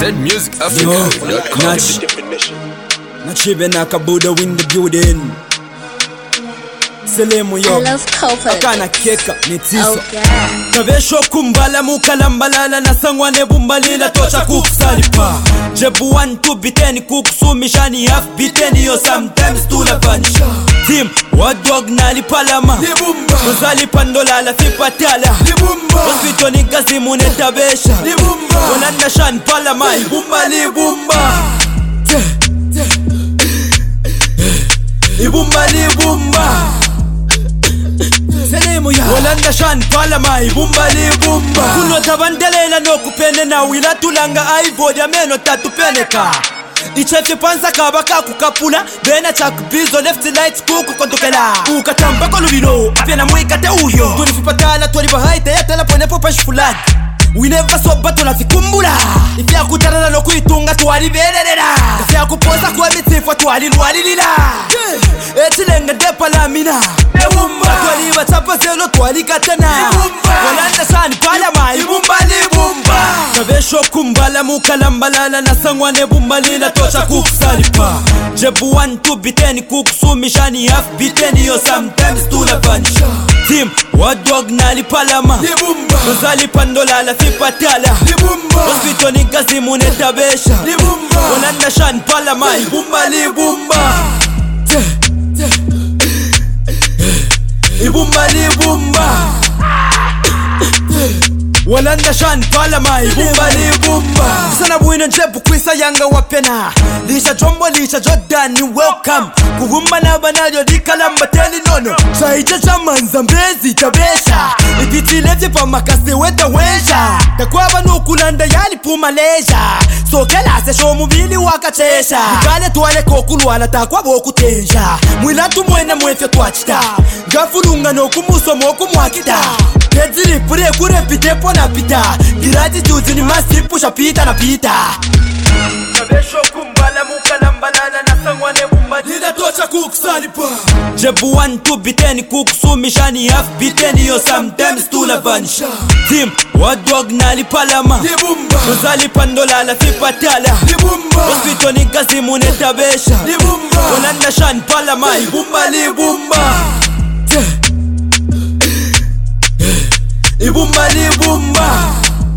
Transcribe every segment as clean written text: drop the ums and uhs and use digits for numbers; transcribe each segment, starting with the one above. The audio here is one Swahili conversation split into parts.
ZMusicAfrica.com. Nachibe Nakabuda in the building. Selemu yo, I love Copa. akana keka nitiso. Okay. Kavesho kumbala mukalambalala na sangwane bumbalila tocha kukusalipa. Jebu 1 2 biteni kukusumishani half biteni yo sometimes tulafanisha. Team wadog nalipalama libumba uzali pandola la fipatala libumba hospito ni gazi munetabesha libumba wananda shan palama libumba libumba libumba libumba selemu ya walanda shan palama libumba libumba kuno tabandelela no kupene na wila tulanga iVod ya meno tatupeneka ichefe panza kabaka kukapula bena chakbizo left lights kuku kontokela ukatamba kolubilo apena mwikate uyo tulifipatala tulibahaita yatala pone popa shifulani we never saw battle afikumbula ifya kutarana no kuitunga twalibererera ifya kupoza kwa mitifa twalilwalilila etilenga depa lamina ebumba twaliba chapa zelo twalikatana walanda sani palama ibumba libumba kavesho kumbala mukalambalala na sangwane bumbalila tocha kukusalipa jebu 1 2 biteni kukusumishani half biteni yo sometimes tulafanisha team wadog nalipalama libumba uzali pandola la fipatala libumba hospito ni gazi munetabesha libumba walanda shan palama ibumba libumba ibumba libumba walanda shan palama ibumba libumba sana buina njebu kwisa yanga wapena lisha jombo lisha Jordan welcome kuvumba na banalyo dikalamba teli nono saija chamanza mbezi tabesha ititilevye pa makase weta wesha takwaba nukulanda yali puma leja sokela se show mubili wakachesha kale twale kokulwana takwa bokutenja mwilatu mwene mwefye twachita ngafulunga no kumusomo kumwakita Pedzili pure kure pite pona pita Giraji juzi ni masipu shapita na pita Kavesho kumbala mukalambalala na sangwane bumba Lila tocha kukusalipa Jebu 1 2 biteni kukusumishani half biteni yo sometimes tulafanisha team wadog nalipalama libumba uzali pandola la fipatala libumba hospito ni gazi munetabesha libumba walanda shan palama ibumba libumba ibumba libumba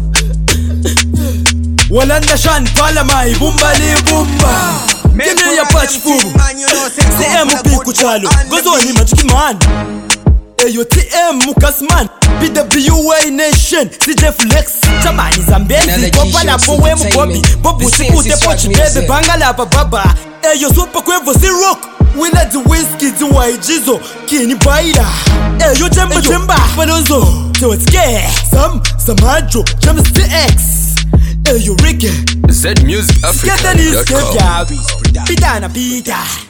walanda shan palama ibumba libumba Kene ya patch fubu CMP kuchalo Gozoni machiki man Eyo TM mukasman PWA nation CJ Flex Chamani Zambezi Kopa la powe mukobi Bobu sikute pochi bebe banga la baba Eyo super kwevo si rock Wila di whiskey di waijizo Kini baila Eyo jemba Palonzo Tewetske Samajo James TX Eyo Ricky ZMusicAfrica.com. Pita na pita